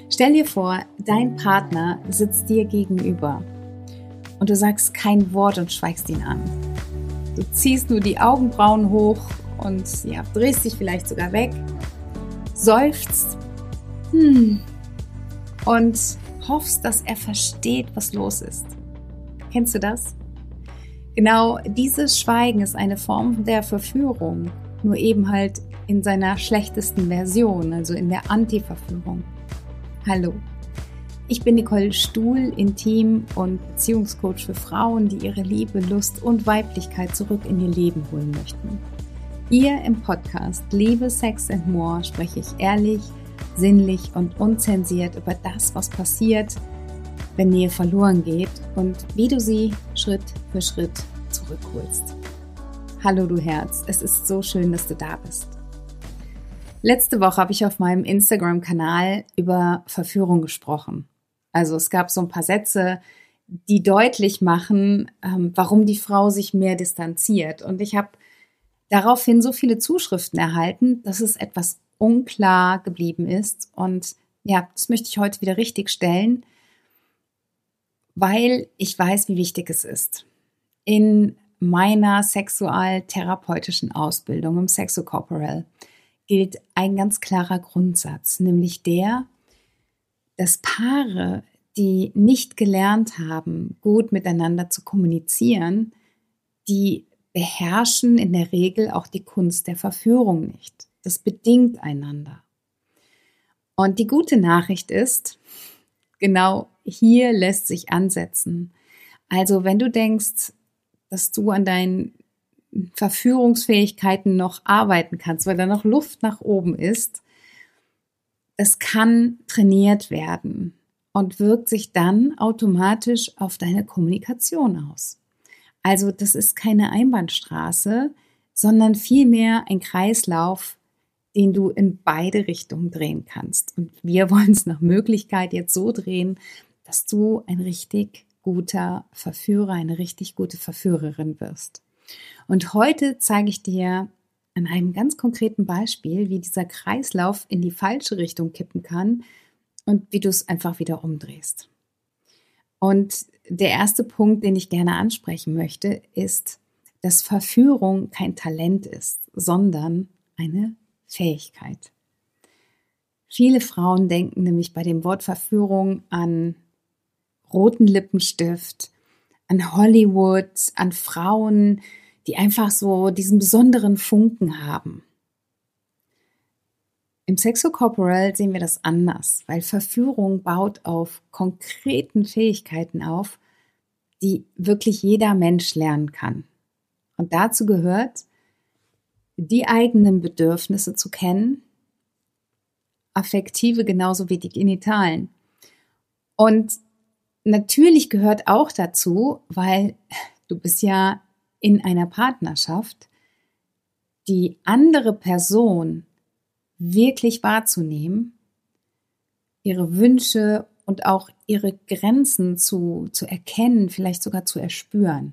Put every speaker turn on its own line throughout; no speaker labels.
Stell dir vor, dein Partner sitzt dir gegenüber und du sagst kein Wort und schweigst ihn an. Du ziehst nur die Augenbrauen hoch und drehst dich vielleicht sogar weg, seufzt und hoffst, dass er versteht, was los ist. Kennst du das? Genau dieses Schweigen ist eine Form der Verführung, nur eben halt in seiner schlechtesten Version, also in der Anti-Verführung. Hallo, ich bin Nicole Stuhl, Intim- und Beziehungscoach für Frauen, die ihre Liebe, Lust und Weiblichkeit zurück in ihr Leben holen möchten. Hier im Podcast Liebe, Sex and More spreche ich ehrlich, sinnlich und unzensiert über das, was passiert, wenn Nähe verloren geht und wie du sie Schritt für Schritt zurückholst. Hallo du Herz, es ist so schön, dass du da bist. Letzte Woche habe ich auf meinem Instagram-Kanal über Verführung gesprochen. Also es gab so ein paar Sätze, die deutlich machen, warum die Frau sich mehr distanziert. Und ich habe daraufhin so viele Zuschriften erhalten, dass es etwas unklar geblieben ist. Und ja, das möchte ich heute wieder richtig stellen, weil ich weiß, wie wichtig es ist. In meiner sexualtherapeutischen Ausbildung im Sexocorporal gilt ein ganz klarer Grundsatz, nämlich der, dass Paare, die nicht gelernt haben, gut miteinander zu kommunizieren, die beherrschen in der Regel auch die Kunst der Verführung nicht. Das bedingt einander. Und die gute Nachricht ist, genau hier lässt sich ansetzen. Also wenn du denkst, dass du an deinen Verführungsfähigkeiten noch arbeiten kannst, weil da noch Luft nach oben ist, das kann trainiert werden und wirkt sich dann automatisch auf deine Kommunikation aus. Also das ist keine Einbahnstraße, sondern vielmehr ein Kreislauf, den du in beide Richtungen drehen kannst. Und wir wollen es nach Möglichkeit jetzt so drehen, dass du ein richtig guter Verführer, eine richtig gute Verführerin wirst. Und heute zeige ich dir an einem ganz konkreten Beispiel, wie dieser Kreislauf in die falsche Richtung kippen kann und wie du es einfach wieder umdrehst. Und der erste Punkt, den ich gerne ansprechen möchte, ist, dass Verführung kein Talent ist, sondern eine Fähigkeit. Viele Frauen denken nämlich bei dem Wort Verführung an roten Lippenstift, an Hollywood, an Frauen, die einfach so diesen besonderen Funken haben. Im Sexocorporal sehen wir das anders, weil Verführung baut auf konkreten Fähigkeiten auf, die wirklich jeder Mensch lernen kann. Und dazu gehört, die eigenen Bedürfnisse zu kennen, affektive genauso wie die genitalen. Und natürlich gehört auch dazu, weil du bist ja in einer Partnerschaft, die andere Person wirklich wahrzunehmen, ihre Wünsche und auch ihre Grenzen zu erkennen, vielleicht sogar zu erspüren.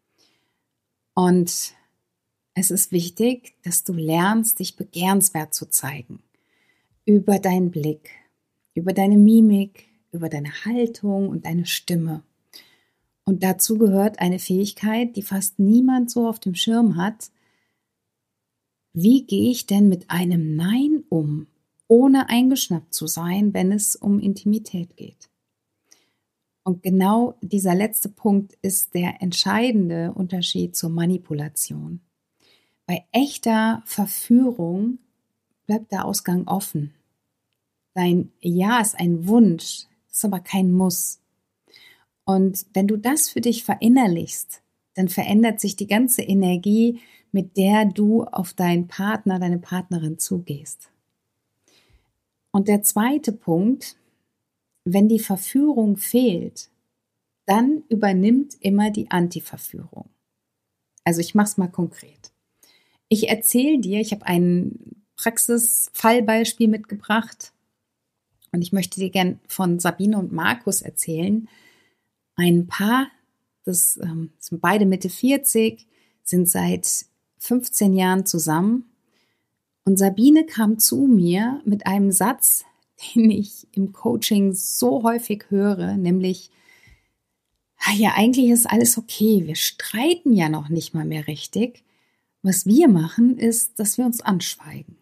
Und es ist wichtig, dass du lernst, dich begehrenswert zu zeigen. Über deinen Blick, über deine Mimik, über deine Haltung und deine Stimme. Und dazu gehört eine Fähigkeit, die fast niemand so auf dem Schirm hat. Wie gehe ich denn mit einem Nein um, ohne eingeschnappt zu sein, wenn es um Intimität geht? Und genau dieser letzte Punkt ist der entscheidende Unterschied zur Manipulation. Bei echter Verführung bleibt der Ausgang offen. Dein Ja ist ein Wunsch, ist aber kein Muss. Und wenn du das für dich verinnerlichst, dann verändert sich die ganze Energie, mit der du auf deinen Partner, deine Partnerin zugehst. Und der zweite Punkt, wenn die Verführung fehlt, dann übernimmt immer die Anti-Verführung. Also ich mache es mal konkret. Ich erzähle dir, ich habe ein Praxisfallbeispiel mitgebracht und ich möchte dir gern von Sabine und Markus erzählen. Ein Paar, das sind beide Mitte 40, sind seit 15 Jahren zusammen. Und Sabine kam zu mir mit einem Satz, den ich im Coaching so häufig höre, nämlich, ja, eigentlich ist alles okay, wir streiten ja noch nicht mal mehr richtig. Was wir machen, ist, dass wir uns anschweigen.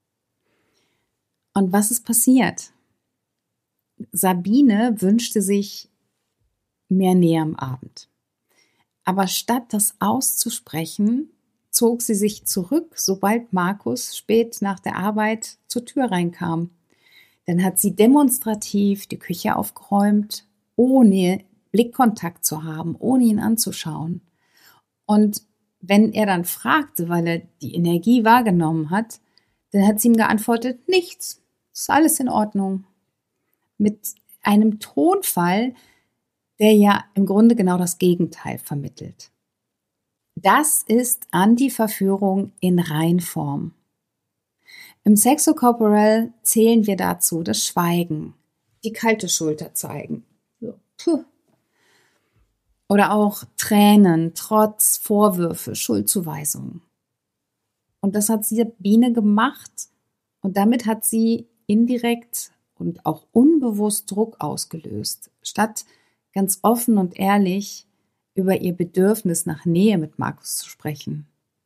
Und was ist passiert? Sabine wünschte sich mehr Nähe am Abend. Aber statt das auszusprechen, zog sie sich zurück, sobald Markus spät nach der Arbeit zur Tür reinkam. Dann hat sie demonstrativ die Küche aufgeräumt, ohne Blickkontakt zu haben, ohne ihn anzuschauen. Und wenn er dann fragte, weil er die Energie wahrgenommen hat, dann hat sie ihm geantwortet, nichts, ist alles in Ordnung. Mit einem Tonfall, der ja im Grunde genau das Gegenteil vermittelt. Das ist Anti-Verführung in Reinform. Im Sexocorporal zählen wir dazu das Schweigen, die kalte Schulter zeigen. So. Oder auch Tränen, Trotz, Vorwürfe, Schuldzuweisungen. Und das hat Sabine gemacht und damit hat sie indirekt und auch unbewusst Druck ausgelöst, statt ganz offen und ehrlich über ihr Bedürfnis nach Nähe mit Markus zu sprechen.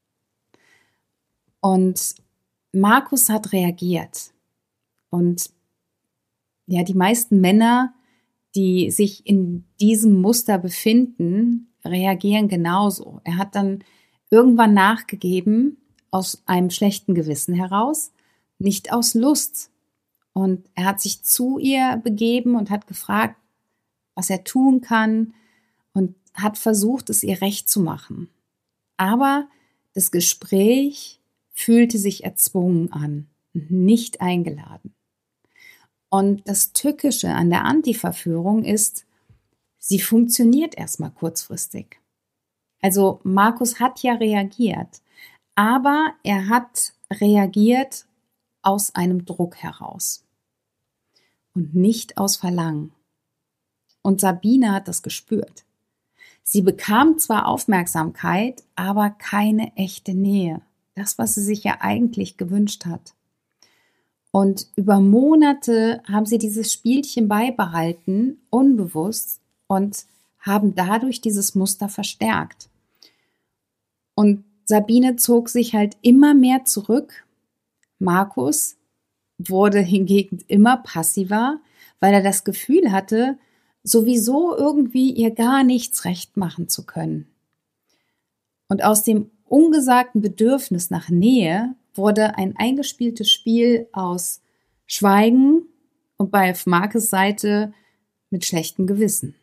Und Markus hat reagiert. Und ja, die meisten Männer, die sich in diesem Muster befinden, reagieren genauso. Er hat dann irgendwann nachgegeben, aus einem schlechten Gewissen heraus, nicht aus Lust. Und er hat sich zu ihr begeben und hat gefragt, was er tun kann und hat versucht, es ihr recht zu machen. Aber das Gespräch fühlte sich erzwungen an, nicht eingeladen. Und das Tückische an der Anti-Verführung ist, sie funktioniert erstmal kurzfristig. Also Markus hat ja reagiert, aber er hat reagiert aus einem Druck heraus und nicht aus Verlangen. Und Sabine hat das gespürt. Sie bekam zwar Aufmerksamkeit, aber keine echte Nähe. Das, was sie sich ja eigentlich gewünscht hat. Und über Monate haben sie dieses Spielchen beibehalten, unbewusst, und haben dadurch dieses Muster verstärkt. Und Sabine zog sich halt immer mehr zurück. Markus wurde hingegen immer passiver, weil er das Gefühl hatte, sowieso irgendwie ihr gar nichts recht machen zu können. Und aus dem ungesagten Bedürfnis nach Nähe wurde ein eingespieltes Spiel aus Schweigen und bei Markus Seite mit schlechtem Gewissen.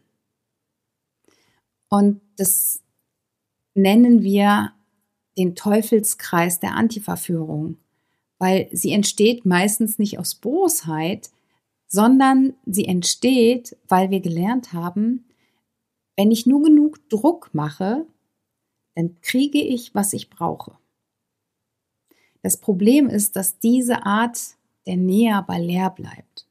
Und das nennen wir den Teufelskreis der Anti-Verführung, weil sie entsteht meistens nicht aus Bosheit, sondern sie entsteht, weil wir gelernt haben, wenn ich nur genug Druck mache, dann kriege ich, was ich brauche. Das Problem ist, dass diese Art der Nähe aber leer bleibt.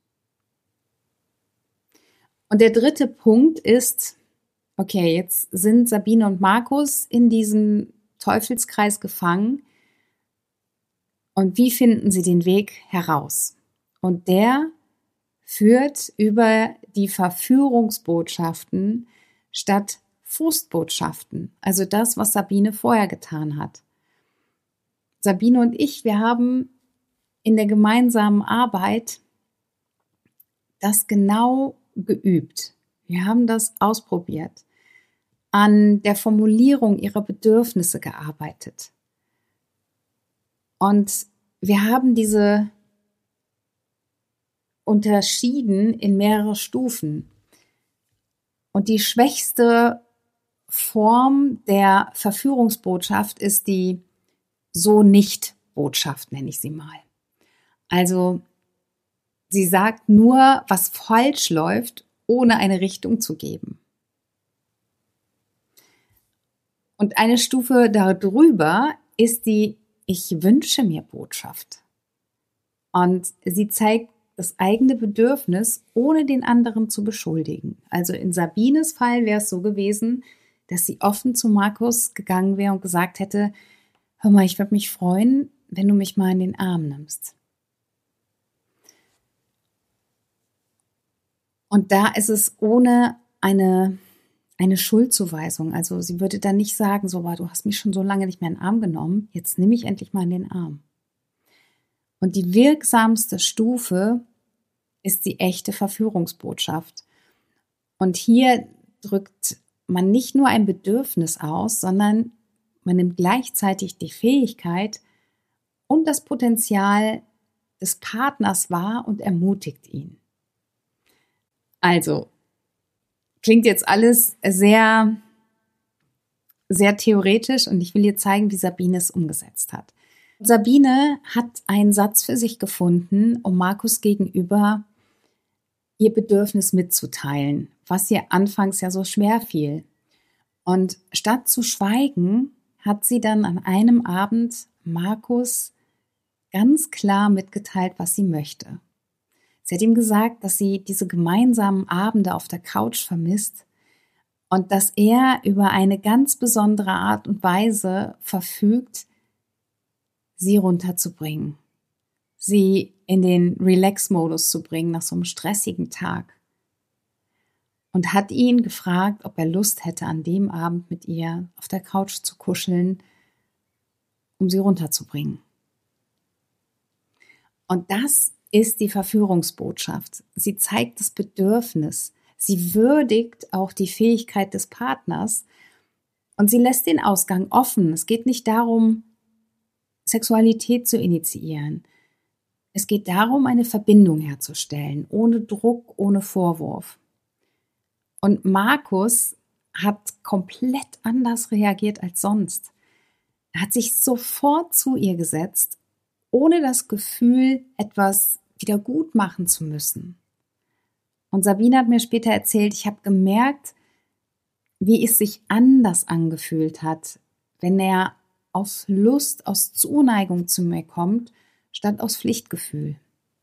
Und der dritte Punkt ist, okay, jetzt sind Sabine und Markus in diesem Teufelskreis gefangen. Und wie finden sie den Weg heraus? Und der führt über die Verführungsbotschaften statt Frustbotschaften, also das, was Sabine vorher getan hat. Sabine und ich, wir haben in der gemeinsamen Arbeit das genau geübt. Wir haben das ausprobiert, an der Formulierung ihrer Bedürfnisse gearbeitet. Und wir haben diese unterschieden in mehrere Stufen. Und die schwächste Form der Verführungsbotschaft ist die So-nicht-Botschaft, nenne ich sie mal. Also sie sagt nur, was falsch läuft, ohne eine Richtung zu geben. Und eine Stufe darüber ist die Ich wünsche mir Botschaft. Und sie zeigt das eigene Bedürfnis, ohne den anderen zu beschuldigen. Also in Sabines Fall wäre es so gewesen, dass sie offen zu Markus gegangen wäre und gesagt hätte, hör mal, ich würde mich freuen, wenn du mich mal in den Arm nimmst. Und da ist es ohne eine Schuldzuweisung. Also sie würde dann nicht sagen, so, du hast mich schon so lange nicht mehr in den Arm genommen, jetzt nimm mich endlich mal in den Arm. Und die wirksamste Stufe ist die echte Verführungsbotschaft. Und hier drückt man nicht nur ein Bedürfnis aus, sondern man nimmt gleichzeitig die Fähigkeit und das Potenzial des Partners wahr und ermutigt ihn. Also, klingt jetzt alles sehr, sehr theoretisch und ich will dir zeigen, wie Sabine es umgesetzt hat. Sabine hat einen Satz für sich gefunden, um Markus gegenüber ihr Bedürfnis mitzuteilen, was ihr anfangs ja so schwer fiel. Und statt zu schweigen, hat sie dann an einem Abend Markus ganz klar mitgeteilt, was sie möchte. Sie hat ihm gesagt, dass sie diese gemeinsamen Abende auf der Couch vermisst und dass er über eine ganz besondere Art und Weise verfügt, sie runterzubringen, sie in den Relax-Modus zu bringen nach so einem stressigen Tag. Und hat ihn gefragt, ob er Lust hätte, an dem Abend mit ihr auf der Couch zu kuscheln, um sie runterzubringen. Und das ist die Verführungsbotschaft. Sie zeigt das Bedürfnis. Sie würdigt auch die Fähigkeit des Partners und sie lässt den Ausgang offen. Es geht nicht darum, Sexualität zu initiieren. Es geht darum, eine Verbindung herzustellen, ohne Druck, ohne Vorwurf. Und Markus hat komplett anders reagiert als sonst. Er hat sich sofort zu ihr gesetzt, ohne das Gefühl, etwas wieder gut machen zu müssen. Und Sabine hat mir später erzählt, ich habe gemerkt, wie es sich anders angefühlt hat, wenn er aus Lust, aus Zuneigung zu mir kommt, statt aus Pflichtgefühl.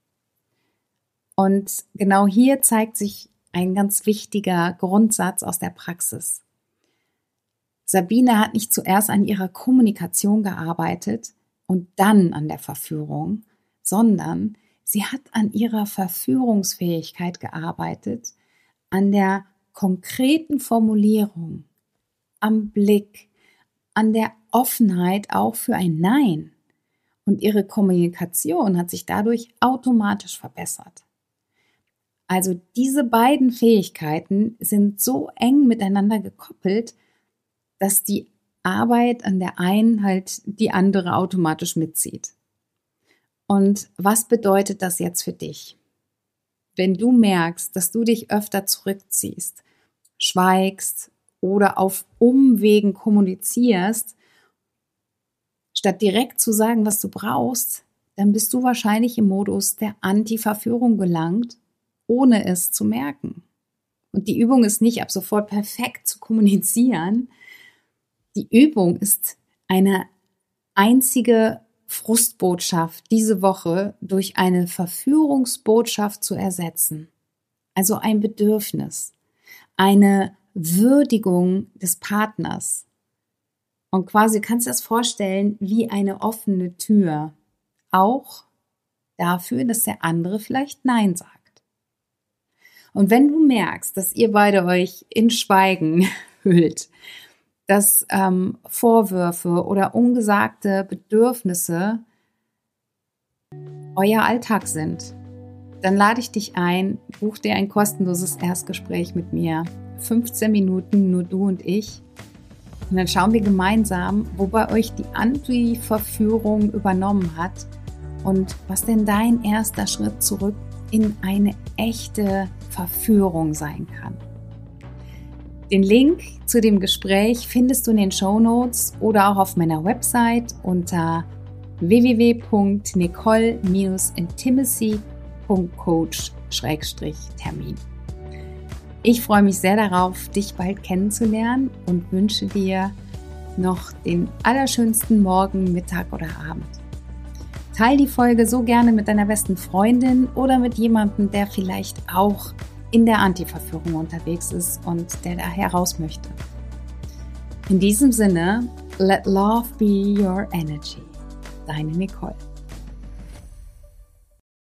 Und genau hier zeigt sich ein ganz wichtiger Grundsatz aus der Praxis. Sabine hat nicht zuerst an ihrer Kommunikation gearbeitet und dann an der Verführung, sondern sie hat an ihrer Verführungsfähigkeit gearbeitet, an der konkreten Formulierung, am Blick, an der Offenheit auch für ein Nein. Und ihre Kommunikation hat sich dadurch automatisch verbessert. Also diese beiden Fähigkeiten sind so eng miteinander gekoppelt, dass die Arbeit an der einen halt die andere automatisch mitzieht. Und was bedeutet das jetzt für dich? Wenn du merkst, dass du dich öfter zurückziehst, schweigst oder auf Umwegen kommunizierst, statt direkt zu sagen, was du brauchst, dann bist du wahrscheinlich im Modus der Anti-Verführung gelangt, ohne es zu merken. Und die Übung ist nicht ab sofort perfekt zu kommunizieren. Die Übung ist eine einzige Frustbotschaft diese Woche durch eine Verführungsbotschaft zu ersetzen. Also ein Bedürfnis, eine Würdigung des Partners. Und quasi kannst du das vorstellen wie eine offene Tür. Auch dafür, dass der andere vielleicht Nein sagt. Und wenn du merkst, dass ihr beide euch in Schweigen hüllt, dass Vorwürfe oder ungesagte Bedürfnisse euer Alltag sind, dann lade ich dich ein, buch dir ein kostenloses Erstgespräch mit mir. 15 Minuten, nur du und ich. Und dann schauen wir gemeinsam, wo bei euch die Anti-Verführung übernommen hat und was denn dein erster Schritt zurück in eine echte Verführung sein kann. Den Link zu dem Gespräch findest du in den Shownotes oder auch auf meiner Website unter www.nicole-intimacy.coach/Termin. Ich freue mich sehr darauf, dich bald kennenzulernen und wünsche dir noch den allerschönsten Morgen, Mittag oder Abend. Teil die Folge so gerne mit deiner besten Freundin oder mit jemandem, der vielleicht auch in der Anti-Verführung unterwegs ist und der da heraus möchte. In diesem Sinne, let love be your energy. Deine Nicole.